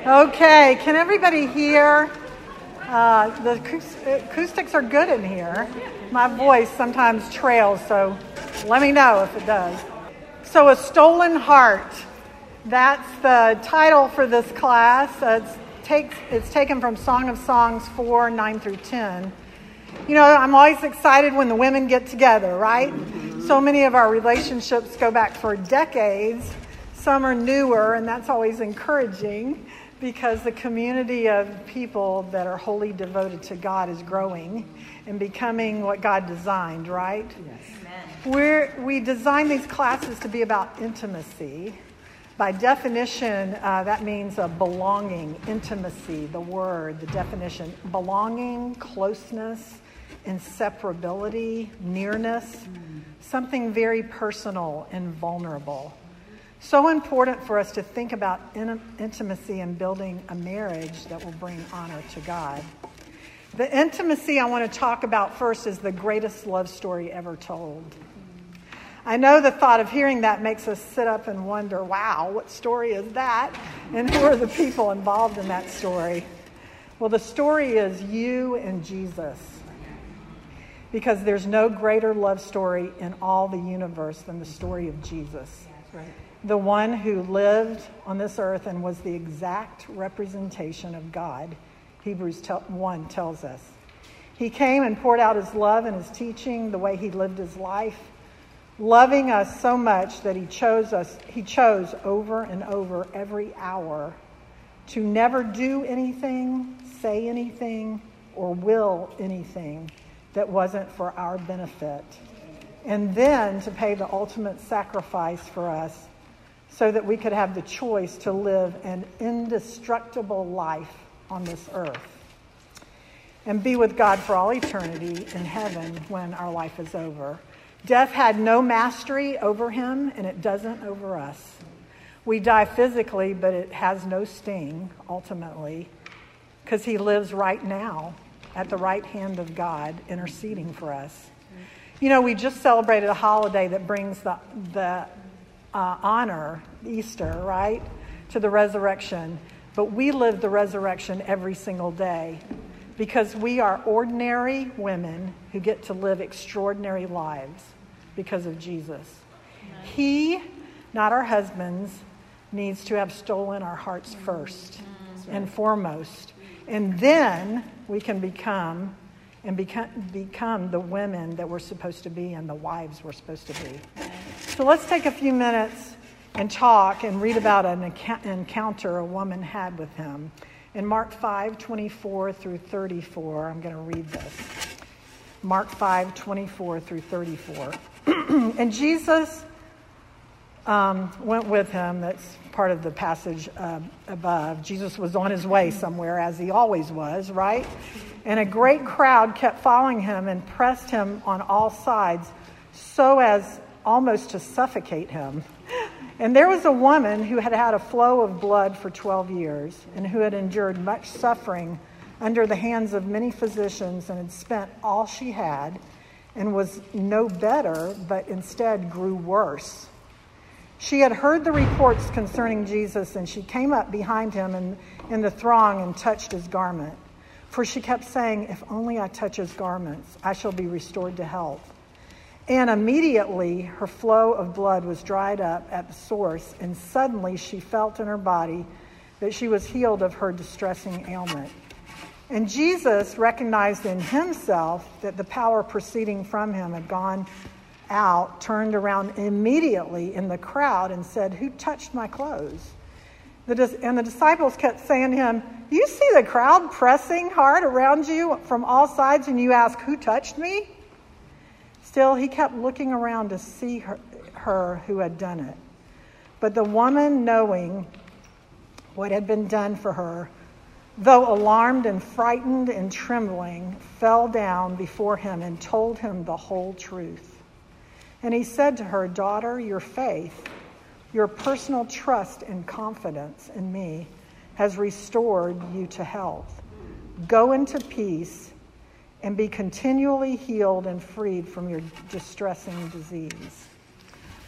Okay, can everybody hear? The acoustics are good in here. My voice sometimes trails, so let me know if it does. So, A Stolen Heart. That's the title for this class. It's taken from Song of Songs 4, 9 through 10. You know, I'm always excited when the women get together, right? So many of our relationships go back for decades. Some are newer, and that's always encouraging because the community of people that are wholly devoted to God is growing and becoming what God designed, right? Yes. We designed these classes to be about intimacy. By definition, that means a belonging, intimacy, the word, the definition. Belonging, closeness, inseparability, nearness, something very personal and vulnerable. So important for us to think about intimacy and building a marriage that will bring honor to God. The intimacy I want to talk about first is the greatest love story ever told. I know the thought of hearing that makes us sit up and wonder, wow, what story is that? And who are the people involved in that story? Well, the story is you and Jesus. Because there's no greater love story in all the universe than the story of Jesus. Right. The one who lived on this earth and was the exact representation of God, Hebrews 1 tells us. He came and poured out his love and his teaching, the way he lived his life, loving us so much that he chose over and over every hour to never do anything, say anything, or will anything that wasn't for our benefit. And then to pay the ultimate sacrifice for us so that we could have the choice to live an indestructible life on this earth and be with God for all eternity in heaven when our life is over. Death had no mastery over him, and it doesn't over us. We die physically, but it has no sting, ultimately, because he lives right now at the right hand of God, interceding for us. You know, we just celebrated a holiday that brings the honor, Easter, right, to the resurrection. But we live the resurrection every single day because we are ordinary women who get to live extraordinary lives because of Jesus. He, not our husbands, needs to have stolen our hearts first and foremost. And then we can become the women that we're supposed to be and the wives we're supposed to be. So let's take a few minutes and talk and read about an encounter a woman had with him. In Mark 5:24 through 34, I'm going to read this. Mark 5:24 through 34. And Jesus went with him. That's part of the passage above. Jesus was on his way somewhere, as he always was, right? And a great crowd kept following him and pressed him on all sides so as almost to suffocate him. And there was a woman who had had a flow of blood for 12 years and who had endured much suffering under the hands of many physicians and had spent all she had and was no better, but instead grew worse. She had heard the reports concerning Jesus, and she came up behind him in the throng and touched his garment. For she kept saying, if only I touch his garments, I shall be restored to health. And immediately her flow of blood was dried up at the source, and suddenly she felt in her body that she was healed of her distressing ailment. And Jesus recognized in himself that the power proceeding from him had gone out, turned around immediately in the crowd and said, who touched my clothes? And the disciples kept saying to him, you see the crowd pressing hard around you from all sides, and you ask, who touched me? Still, he kept looking around to see her who had done it. But the woman, knowing what had been done for her, though alarmed and frightened and trembling, fell down before him and told him the whole truth. And he said to her, daughter, your faith, your personal trust and confidence in me has restored you to health. Go into peace and be continually healed and freed from your distressing disease.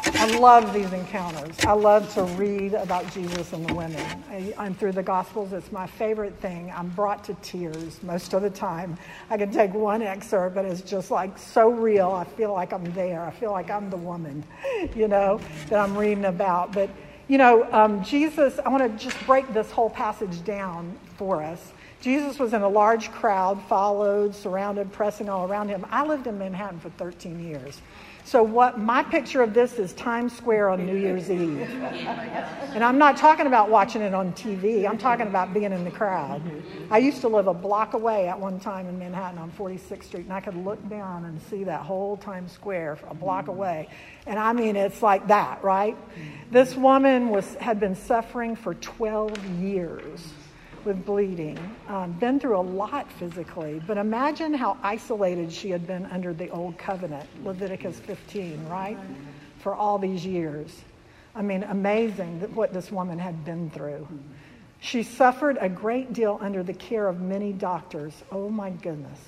I love these encounters. I love to read about Jesus and the women. I'm through the Gospels. It's my favorite thing. I'm brought to tears most of the time. I can take one excerpt, but it's just like so real. I feel like I'm there. I feel like I'm the woman, that I'm reading about. But, Jesus, I want to just break this whole passage down for us. Jesus was in a large crowd, followed, surrounded, pressing all around him. I lived in Manhattan for 13 years. So what my picture of this is Times Square on New Year's Eve. And I'm not talking about watching it on TV. I'm talking about being in the crowd. I used to live a block away at one time in Manhattan on 46th Street, and I could look down and see that whole Times Square a block away. And I mean, it's like that, right? This woman had been suffering for 12 years with bleeding, been through a lot physically, but imagine how isolated she had been under the old covenant, Leviticus 15, right? For all these years. I mean, amazing what this woman had been through. She suffered a great deal under the care of many doctors. Oh my goodness.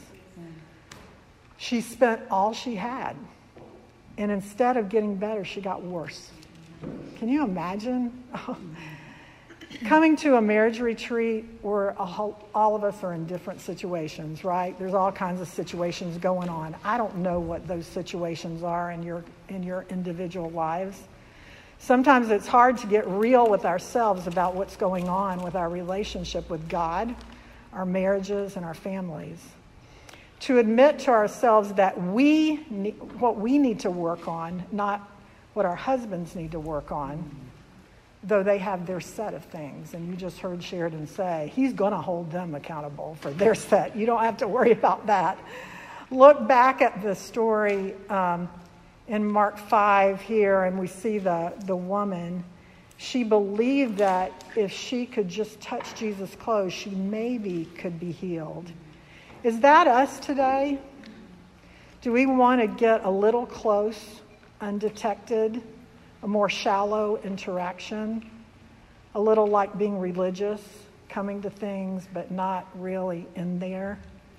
She spent all she had, and instead of getting better, she got worse. Can you imagine? Coming to a marriage retreat where all of us are in different situations, right? There's all kinds of situations going on. I don't know what those situations are in your individual lives. Sometimes it's hard to get real with ourselves about what's going on with our relationship with God, our marriages, and our families. To admit to ourselves that what we need to work on, not what our husbands need to work on, though they have their set of things. And you just heard Sheridan say, he's going to hold them accountable for their set. You don't have to worry about that. Look back at the story in Mark 5 here, and we see the woman. She believed that if she could just touch Jesus' clothes, she maybe could be healed. Is that us today? Do we want to get a little close, undetected, a more shallow interaction, a little like being religious, coming to things but not really in there?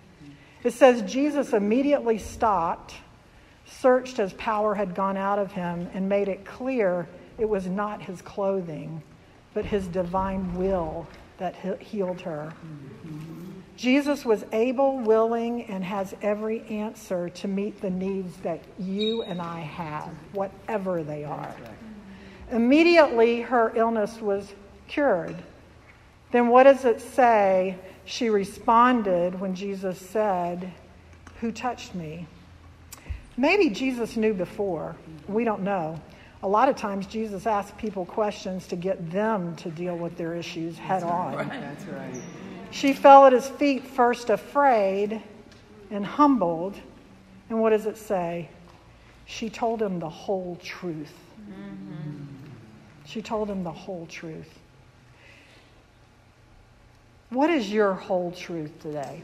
It says Jesus immediately stopped, searched as power had gone out of him, and made it clear it was not his clothing, but his divine will that healed her. Jesus was able, willing, and has every answer to meet the needs that you and I have, whatever they are. Immediately, her illness was cured. Then what does it say? She responded when Jesus said, "Who touched me?" Maybe Jesus knew before. We don't know. A lot of times Jesus asks people questions to get them to deal with their issues head on. That's right. She fell at his feet, first afraid and humbled. And what does it say? She told him the whole truth. Mm-hmm. She told him the whole truth. What is your whole truth today?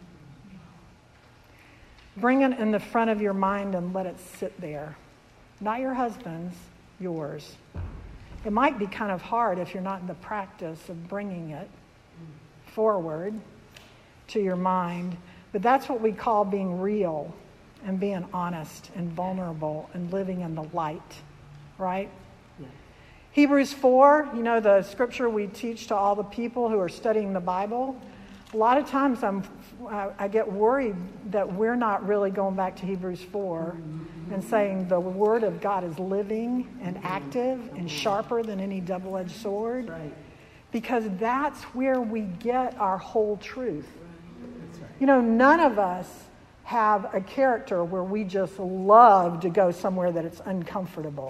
Bring it in the front of your mind and let it sit there. Not your husband's, yours. It might be kind of hard if you're not in the practice of bringing it forward to your mind, but that's what we call being real and being honest and vulnerable and living in the light, right? Yeah. Hebrews 4, the scripture we teach to all the people who are studying the Bible. A lot of times I get worried that we're not really going back to Hebrews 4 and saying the Word of God is living and active and sharper than any double-edged sword. Right. Because that's where we get our whole truth. Right. None of us have a character where we just love to go somewhere that it's uncomfortable.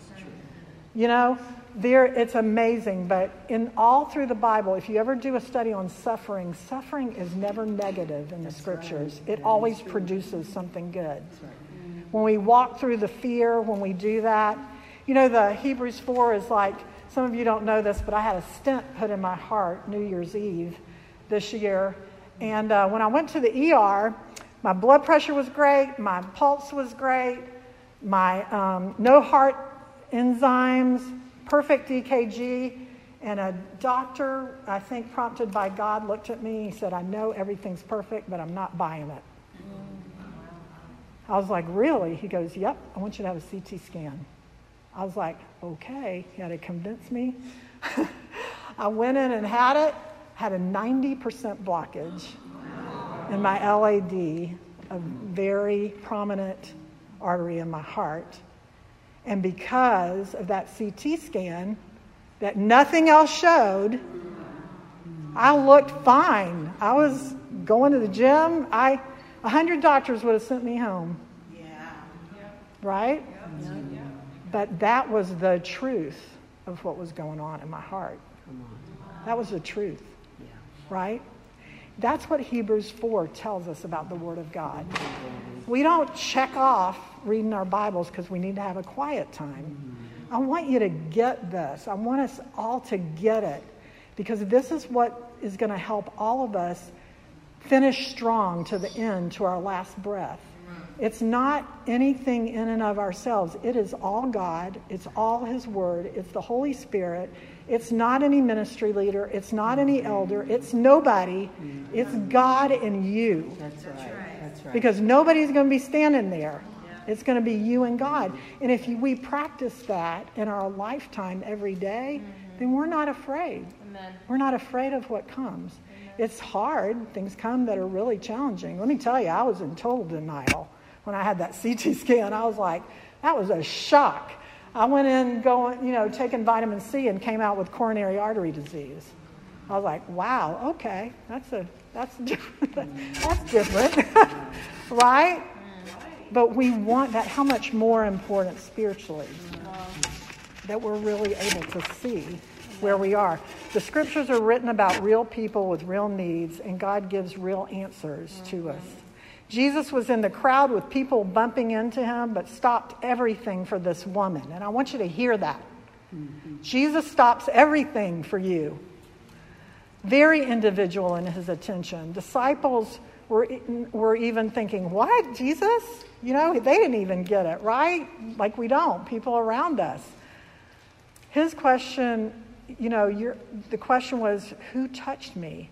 It's amazing, but all through the Bible, if you ever do a study on suffering is never negative in the scriptures. It always produces something good. When we walk through the fear, when we do that, the Hebrews 4 is like, some of you don't know this, but I had a stent put in my heart New Year's Eve this year. And when I went to the ER, my blood pressure was great, my pulse was great, my no heart enzymes, perfect EKG, and a doctor, I think prompted by God, looked at me. He said, "I know everything's perfect, but I'm not buying it." I was like, "Really?" He goes, "Yep, I want you to have a CT scan." I was like, okay, you had to convince me. I went in and had a 90% blockage in my LAD, a very prominent artery in my heart. And because of that CT scan that nothing else showed, I looked fine. I was going to the gym. 100 doctors would have sent me home. Yeah. Right? Yeah. But that was the truth of what was going on in my heart. That was the truth. Right? That's what Hebrews 4 tells us about the Word of God. We don't check off reading our Bibles because we need to have a quiet time. I want you to get this. I want us all to get it, because this is what is going to help all of us finish strong to the end, to our last breath. It's not anything in and of ourselves. It is all God. It's all His Word. It's the Holy Spirit. It's not any ministry leader. It's not any elder. It's nobody. It's God and you. That's right. Because nobody's going to be standing there. It's going to be you and God. And if we practice that in our lifetime every day, then we're not afraid. Amen. We're not afraid of what comes. Amen. It's hard. Things come that are really challenging. Let me tell you, I was in total denial. When I had that CT scan, I was like, that was a shock. I went in taking vitamin C and came out with coronary artery disease. I was like, wow, okay, that's different. That's different, right? But we want that. How much more important spiritually that we're really able to see where we are. The scriptures are written about real people with real needs, and God gives real answers to us. Jesus was in the crowd with people bumping into him, but stopped everything for this woman. And I want you to hear that. Jesus stops everything for you. Very individual in his attention. Disciples were even thinking, what, Jesus? They didn't even get it, right? Like we don't, people around us. His question, the question was, who touched me?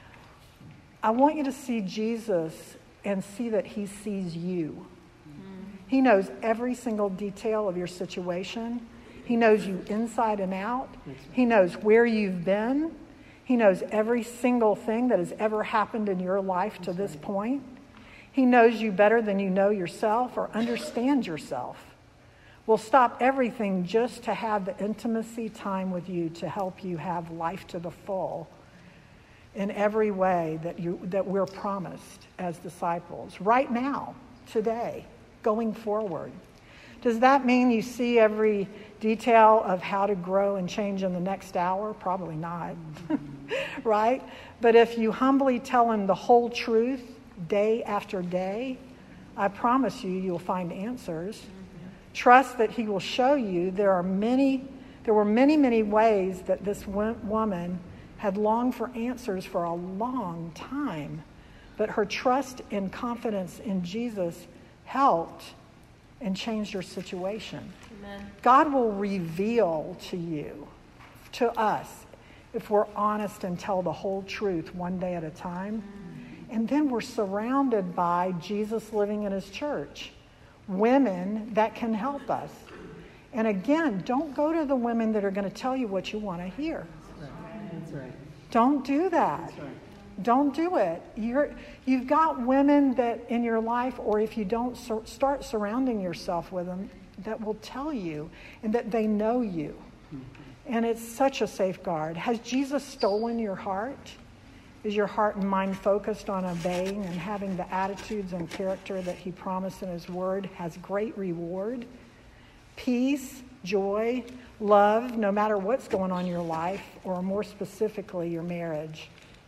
I want you to see Jesus and see that he sees you. He knows every single detail of your situation. He knows you inside and out. He knows where you've been. He knows every single thing that has ever happened in your life to this point. He knows you better than you know yourself or understand yourself. We'll stop everything just to have the intimacy time with you to help you have life to the full in every way that we're promised as disciples. Right now, today, going forward. Does that mean you see every detail of how to grow and change in the next hour? Probably not, right? But if you humbly tell him the whole truth day after day, I promise you'll find answers. Trust that he will show you. There were many, many ways that this woman had longed for answers for a long time, but her trust and confidence in Jesus helped and changed her situation. Amen. God will reveal to you, to us, if we're honest and tell the whole truth one day at a time. And then we're surrounded by Jesus living in his church, women that can help us. And again, don't go to the women that are going to tell you what you want to hear. That's right. Don't do that. That's right. Don't do it. You've got women that in your life, or if you don't start surrounding yourself with them, that will tell you and that they know you. And it's such a safeguard. Has Jesus stolen your heart? Is your heart and mind focused on obeying and having the attitudes and character that he promised in his word has great reward? Peace, joy, love, no matter what's going on in your life, or more specifically, your marriage.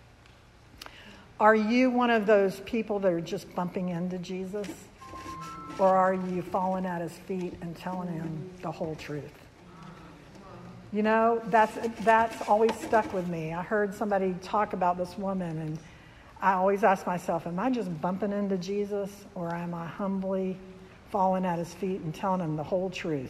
Are you one of those people that are just bumping into Jesus? Or are you falling at his feet and telling him the whole truth? That's always stuck with me. I heard somebody talk about this woman, and I always ask myself, am I just bumping into Jesus, or am I humbly falling at his feet and telling him the whole truth?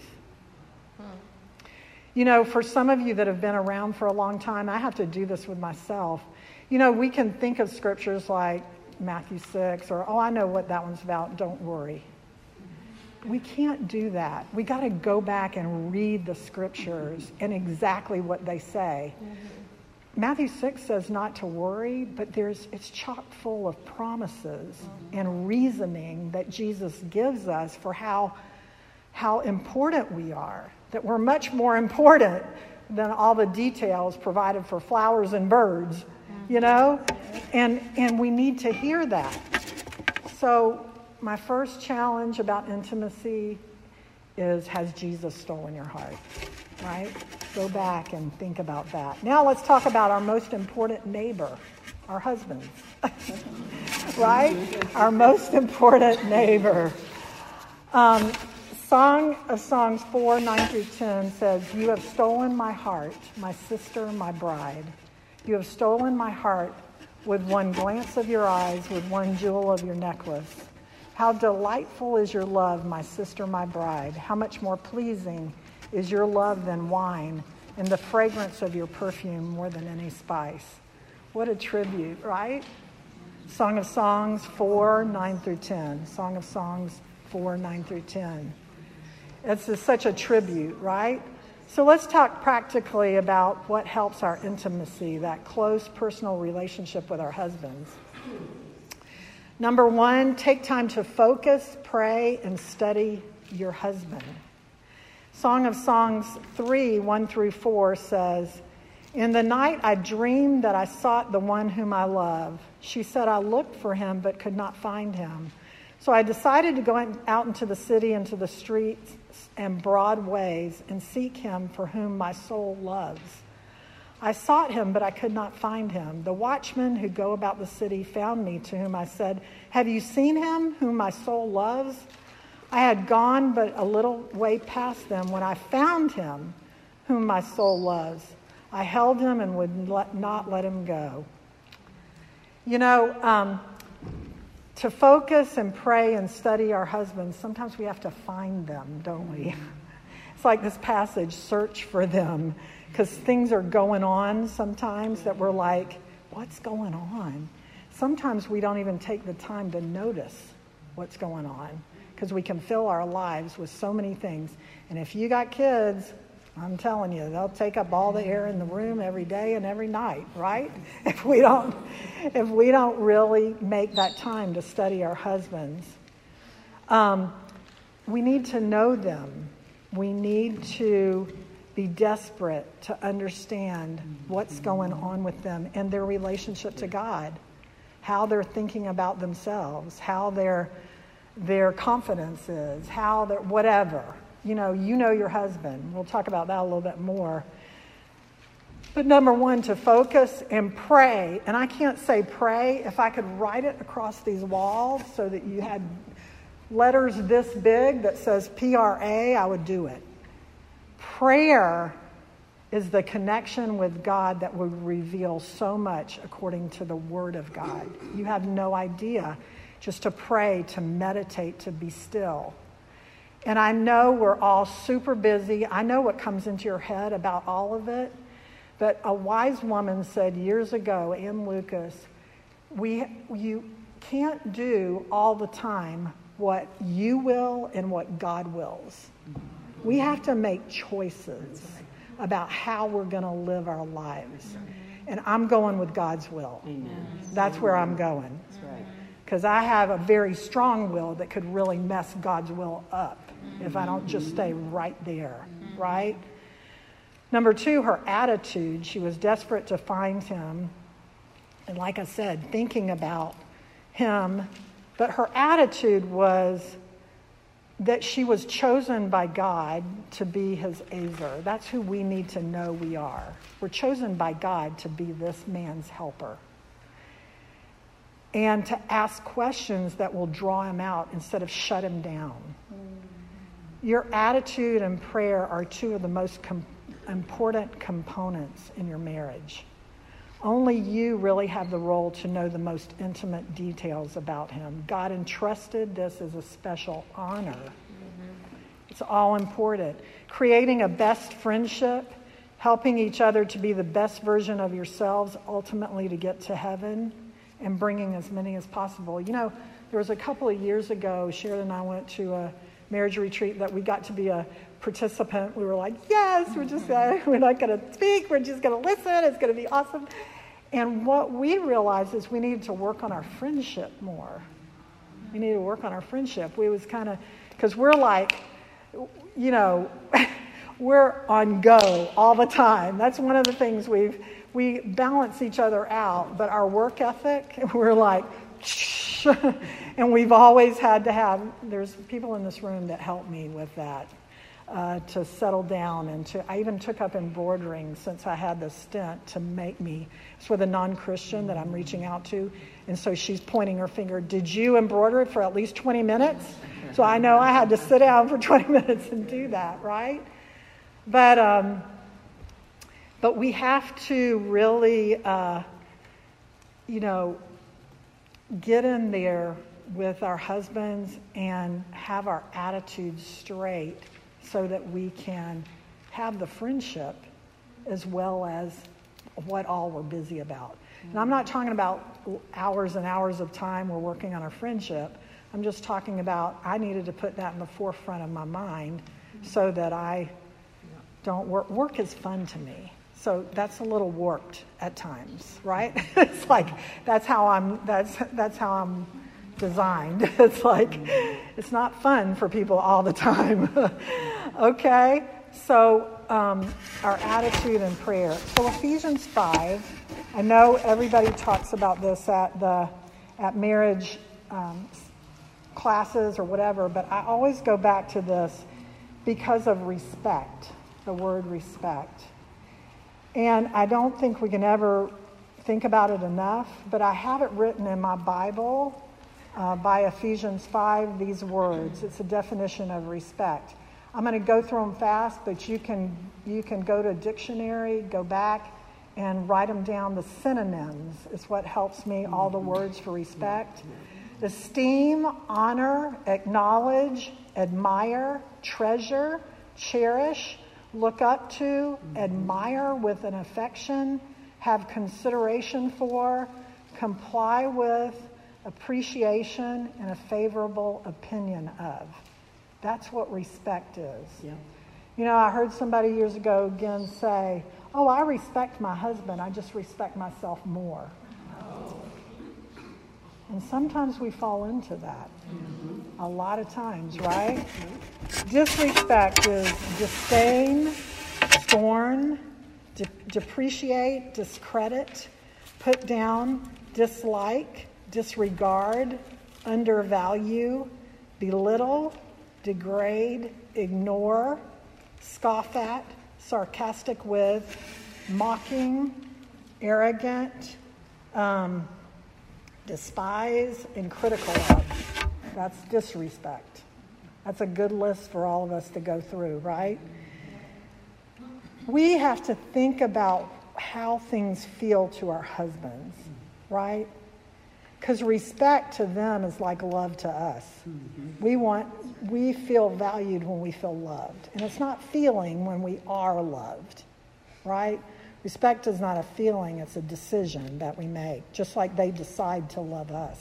For some of you that have been around for a long time, I have to do this with myself. We can think of scriptures like Matthew 6, or, I know what that one's about, don't worry. We can't do that. We got to go back and read the scriptures and exactly what they say. Matthew 6 says not to worry, but it's chock full of promises and reasoning that Jesus gives us for how important we are, that we're much more important than all the details provided for flowers and birds, you know? And we need to hear that. So my first challenge about intimacy is, has Jesus stolen your heart, right? Go back and think about that. Now let's talk about our most important neighbor, our husbands, right? Our most important neighbor. Song of Songs 4, 9 through 10 says, "You have stolen my heart, my sister, my bride. You have stolen my heart with one glance of your eyes, with one jewel of your necklace. How delightful is your love, my sister, my bride. How much more pleasing is your love than wine, and the fragrance of your perfume more than any spice." What a tribute, right? Song of Songs 4, 9 through 10. Song of Songs 4, 9 through 10. It's such a tribute, right? So let's talk practically about what helps our intimacy, that close personal relationship with our husbands. Number one, take time to focus, pray, and study your husband. Song of Songs 3, 1 through 4 says, "In the night I dreamed that I sought the one whom I love. She said I looked for him but could not find him. So I decided to go out into the city, into the streets and broad ways, and seek him for whom my soul loves. I sought him, but I could not find him. The watchmen who go about the city found me, to whom I said, 'Have you seen him whom my soul loves?' I had gone but a little way past them when I found him whom my soul loves. I held him and would not let him go." You know, to focus and pray and study our husbands, sometimes we have to find them, don't we? It's like this passage, search for them, because things are going on sometimes that we're like, what's going on? Sometimes we don't even take the time to notice what's going on, because we can fill our lives with so many things. And if you got kids, I'm telling you, they'll take up all the air in the room every day and every night, right? If we don't really make that time to study our husbands. We need to know them. We need to be desperate to understand what's going on with them and their relationship to God, how they're thinking about themselves, how their confidence is, how they're whatever. You know your husband. We'll talk about that a little bit more. But number one, to focus and pray. And I can't say pray. If I could write it across these walls so that you had letters this big that says PRA, I would do it. Prayer is the connection with God that will reveal so much according to the Word of God. You have no idea. Just to pray, to meditate, to be still. And I know we're all super busy. I know what comes into your head about all of it. But a wise woman said years ago, Ann Lucas, you can't do all the time what you will and what God wills. We have to make choices about how we're going to live our lives. And I'm going with God's will. Amen. That's where I'm going. That's right. Because I have a very strong will that could really mess God's will up if I don't just stay right there, right? Number two, her attitude. She was desperate to find him. And like I said, thinking about him. But her attitude was that she was chosen by God to be his Ezer. That's who we need to know we are. We're chosen by God to be this man's helper. And to ask questions that will draw him out instead of shut him down. Your attitude and prayer are two of the most important components in your marriage. Only you really have the role to know the most intimate details about him. God entrusted this as a special honor. It's all important. Creating a best friendship, helping each other to be the best version of yourselves, ultimately to get to heaven, and bringing as many as possible. You know, there was a couple of years ago, Sharon and I went to a marriage retreat that we got to be a participant. We were like, yes, we're not going to speak. We're just going to listen. It's going to be awesome. And what we realized is we needed to work on our friendship more. We needed to work on our friendship. We was kind of, because we're like, you know, we're on go all the time. That's one of the things we balance each other out. But our work ethic, we're like, and we've always had to have, there's people in this room that help me with that, to settle down. And I even took up embroidering since I had the stint to make me, it's with a non-Christian that I'm reaching out to. And so she's pointing her finger, did you embroider it for at least 20 minutes? So I know I had to sit down for 20 minutes and do that, right? But we have to really, get in there with our husbands and have our attitudes straight so that we can have the friendship as well as what all we're busy about. And I'm not talking about hours and hours of time we're working on our friendship. I'm just talking about I needed to put that in the forefront of my mind so that I don't work. Work is fun to me. So that's a little warped at times, right? It's like that's how I'm designed. It's like it's not fun for people all the time. Okay? So our attitude in prayer. So Ephesians 5, I know everybody talks about this at marriage classes or whatever, but I always go back to this because of respect, the word respect. And I don't think we can ever think about it enough, but I have it written in my Bible by Ephesians 5, these words. It's a definition of respect. I'm going to go through them fast, but you can go to a dictionary, go back, and write them down. The synonyms is what helps me, all the words for respect. Esteem, honor, acknowledge, admire, treasure, cherish, look up to, admire with an affection, have consideration for, comply with, appreciation, and a favorable opinion of. That's what respect is. Yeah. You know, I heard somebody years ago again say, oh, I respect my husband, I just respect myself more. Oh. And sometimes we fall into that. Mm-hmm. A lot of times, right? Mm-hmm. Disrespect is disdain, scorn, depreciate, discredit, put down, dislike, disregard, undervalue, belittle, degrade, ignore, scoff at, sarcastic with, mocking, arrogant, despise, and critical of. That's disrespect. That's a good list for all of us to go through, right? We have to think about how things feel to our husbands, right? Because respect to them is like love to us. We feel valued when we feel loved. And it's not feeling when we are loved, right? Respect is not a feeling, it's a decision that we make, just like they decide to love us.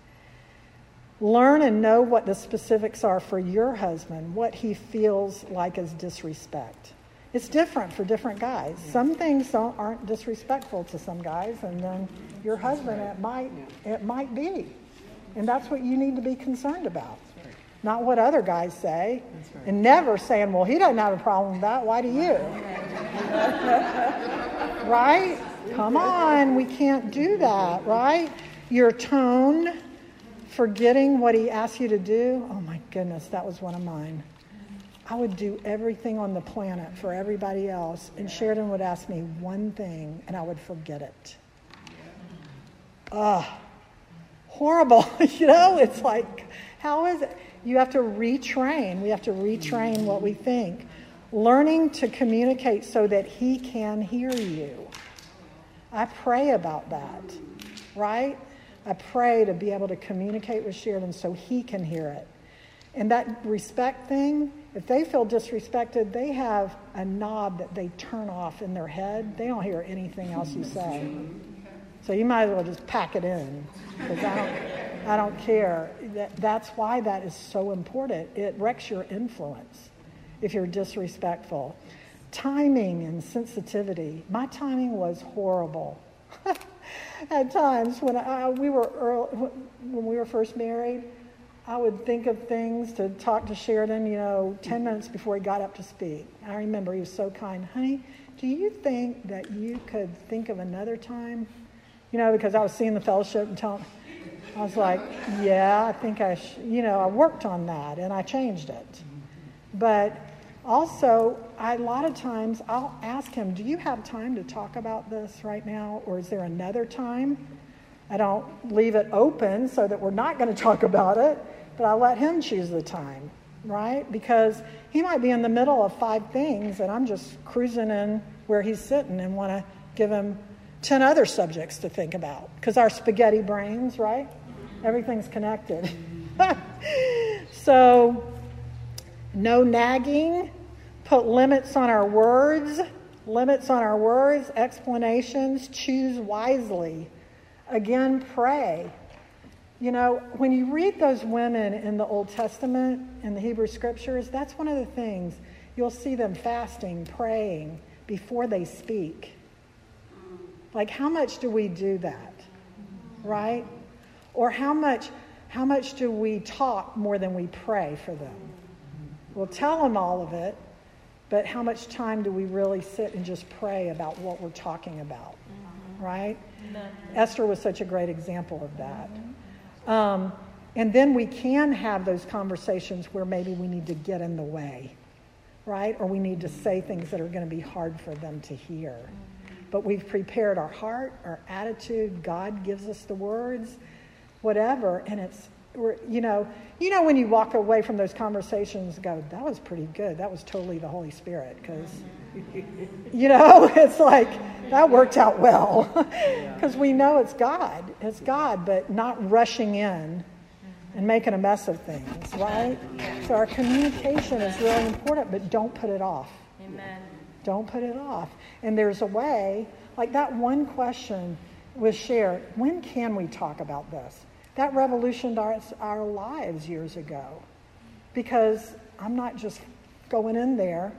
Learn and know what the specifics are for your husband, what he feels like is disrespect. It's different for different guys. Some things aren't disrespectful to some guys, and then your husband, it might be. And that's what you need to be concerned about. Right. Not what other guys say. Right. And never saying, well, he doesn't have a problem with that. Why do you? Right? Come on. We can't do that, right? Your tone, forgetting what he asked you to do. Oh, my goodness, that was one of mine. I would do everything on the planet for everybody else, and Sheridan would ask me one thing, and I would forget it. Horrible. You know, it's like, how is it? You have to retrain. We have to retrain what we think. Learning to communicate so that he can hear you. I pray about that, right? I pray to be able to communicate with Sheridan so he can hear it. And that respect thing, if they feel disrespected, they have a knob that they turn off in their head. They don't hear anything else you say. So you might as well just pack it in. Because I don't care. That's why that is so important. It wrecks your influence if you're disrespectful. Timing and sensitivity. My timing was horrible. At times when we were first married, I would think of things to talk to Sheridan, 10 minutes before he got up to speak. I remember he was so kind. Honey, do you think that you could think of another time? Because I was seeing the fellowship and I was like, yeah, I think I worked on that and I changed it. But also, a lot of times I'll ask him, do you have time to talk about this right now? Or is there another time? I don't leave it open so that we're not going to talk about it, but I let him choose the time, right? Because he might be in the middle of 5 things and I'm just cruising in where he's sitting and want to give him 10 other subjects to think about. Because our spaghetti brains, right? Everything's connected. So, no nagging. Put limits on our words. Explanations. Choose wisely. Again, pray. When you read those women in the Old Testament, in the Hebrew Scriptures, that's one of the things. You'll see them fasting, praying before they speak. Like, how much do we do that? Right? Or how much do we talk more than we pray for them? We'll tell them all of it, but how much time do we really sit and just pray about what we're talking about? Right? Esther was such a great example of that. And then we can have those conversations where maybe we need to get in the way, right? Or we need to say things that are going to be hard for them to hear. But we've prepared our heart, our attitude. God gives us the words, whatever. And when you walk away from those conversations, go, that was pretty good. That was totally the Holy Spirit. Because, it's like, that worked out well. Because we know it's God. It's God, but not rushing in and making a mess of things, right? So our communication is really important, but don't put it off. Amen. Don't put it off. And there's a way, like that one question was shared, when can we talk about this? That revolutionized our lives years ago. Because I'm not just going in there,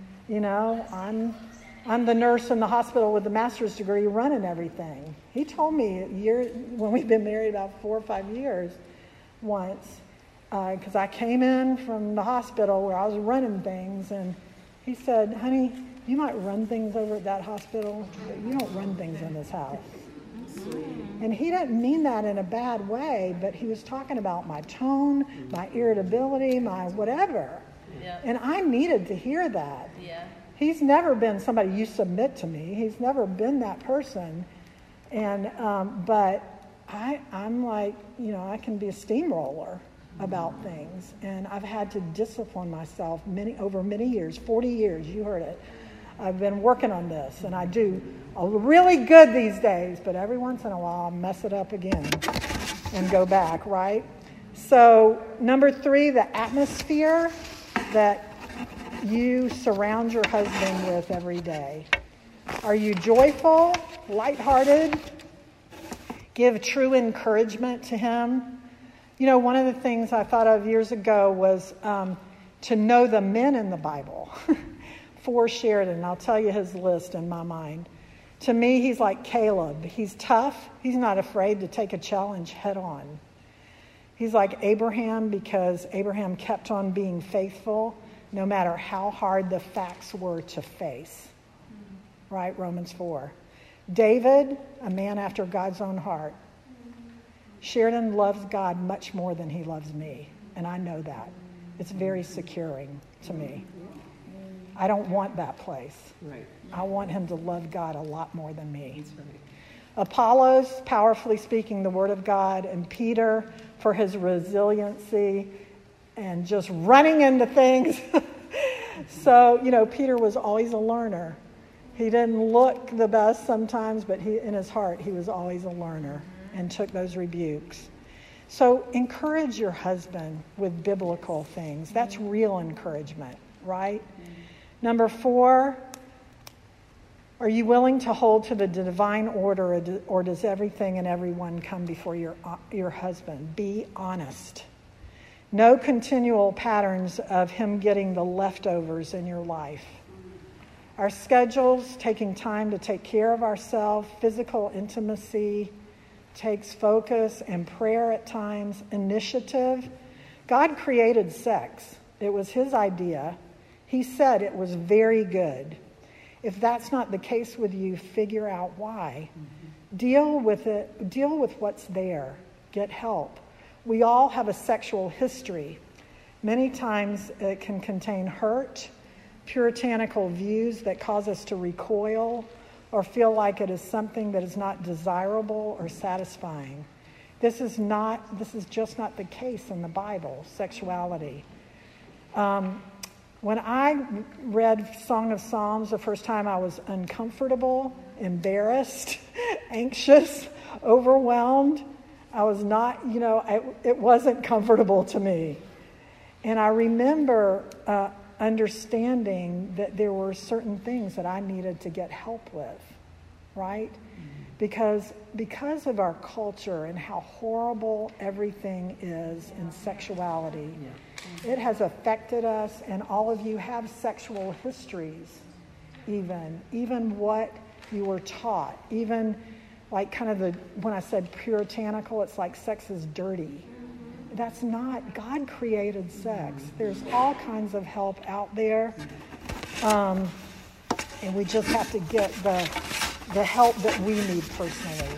I'm the nurse in the hospital with the master's degree running everything. He told me when we've been married about 4 or 5 years once, because I came in from the hospital where I was running things, and he said, honey, you might run things over at that hospital, but you don't run things in this house. And he didn't mean that in a bad way, but he was talking about my tone, my irritability, my whatever. Yeah. And I needed to hear that. Yeah. He's never been somebody, you submit to me. He's never been that person. And but I'm like, I can be a steamroller about things. And I've had to discipline myself over many years, 40 years, you heard it. I've been working on this, and I do really good these days, but every once in a while I'll mess it up again and go back, right? So, number 3, the atmosphere that you surround your husband with every day. Are you joyful, lighthearted? Give true encouragement to him. One of the things I thought of years ago was to know the men in the Bible. For Sheridan, I'll tell you his list in my mind. To me, he's like Caleb. He's tough. He's not afraid to take a challenge head on. He's like Abraham because Abraham kept on being faithful no matter how hard the facts were to face. Right? Romans 4. David, a man after God's own heart. Sheridan loves God much more than he loves me, and I know that. It's very securing to me. I don't want that place. Right. I want him to love God a lot more than me. That's right. Apollos, powerfully speaking the word of God, and Peter for his resiliency and just running into things. So, Peter was always a learner. He didn't look the best sometimes, but in his heart, he was always a learner and took those rebukes. So encourage your husband with biblical things. That's real encouragement, right? Number 4, Are you willing to hold to the divine order, or does everything and everyone come before your husband? Be honest. No continual patterns of him getting the leftovers in your life. Our schedules, taking time to take care of ourselves, physical intimacy takes focus and prayer at times, initiative. God created sex. It was his idea. He said it was very good. If that's not the case with you, figure out why. Deal with it. Deal with what's there. Get help. We all have a sexual history. Many times it can contain hurt, puritanical views that cause us to recoil or feel like it is something that is not desirable or satisfying. This is just not the case in the Bible, sexuality. When I read Song of Psalms the first time, I was uncomfortable, embarrassed, anxious, overwhelmed. I was not, it wasn't comfortable to me. And I remember understanding that there were certain things that I needed to get help with, right? Because of our culture and how horrible everything is in sexuality, it has affected us, and all of you have sexual histories, even what you were taught, even like kind of when I said puritanical, it's like sex is dirty. That's not, God created sex. There's all kinds of help out there. And we just have to get the help that we need personally.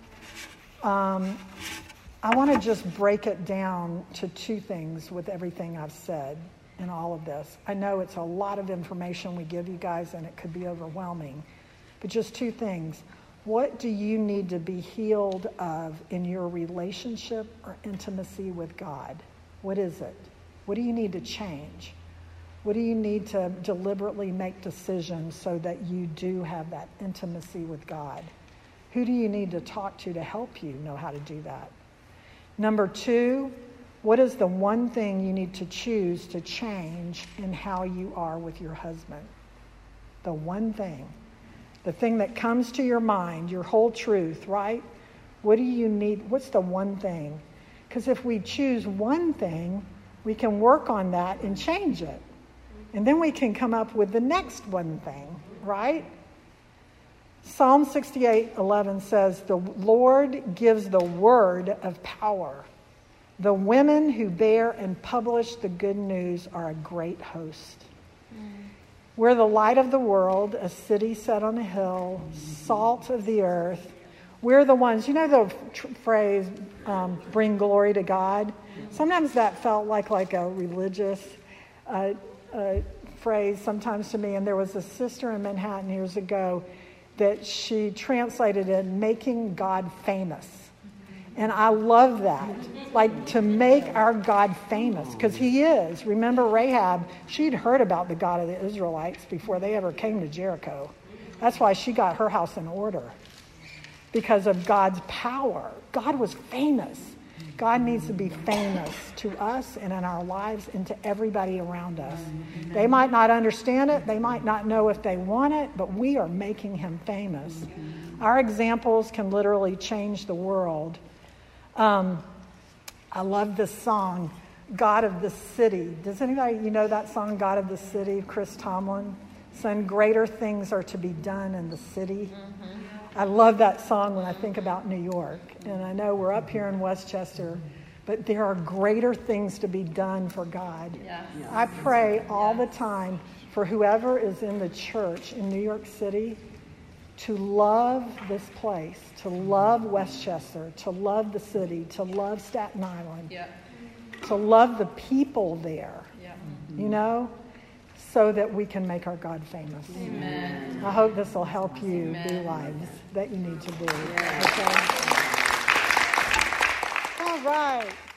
I want to just break it down to two things with everything I've said in all of this. I know it's a lot of information we give you guys, and it could be overwhelming. But just two things. What do you need to be healed of in your relationship or intimacy with God? What is it? What do you need to change? What do you need to deliberately make decisions so that you do have that intimacy with God? Who do you need to talk to help you know how to do that? Number two, what is the one thing you need to choose to change in how you are with your husband? The one thing. The thing that comes to your mind, your whole truth, right? What do you need? What's the one thing? Because if we choose one thing, we can work on that and change it. And then we can come up with the next one thing, right? Psalm 68:11 says, "The Lord gives the word of power. The women who bear and publish the good news are a great host." We're the light of the world, a city set on a hill, salt of the earth. We're the ones, you know the phrase, bring glory to God? Sometimes that felt like a religious phrase sometimes to me. And there was a sister in Manhattan years ago that she translated it, making God famous. And I love that, like to make our God famous, because he is. Remember Rahab, she'd heard about the God of the Israelites before they ever came to Jericho. That's why she got her house in order, because of God's power. God was famous. God needs to be famous to us and in our lives and to everybody around us. They might not understand it. They might not know if they want it, but we are making him famous. Our examples can literally change the world. I love this song, God of the City. Does anybody, that song, God of the City, Chris Tomlin? Saying greater things are to be done in the city. I love that song when I think about New York. And I know we're up here in Westchester, but there are greater things to be done for God. Yes. I pray all the time for whoever is in the church in New York City to love this place, to love Westchester, to love the city, to love Staten Island, to love the people there, so that we can make our God famous. Amen. I hope this will help you be lives that you need to be. Okay? All right.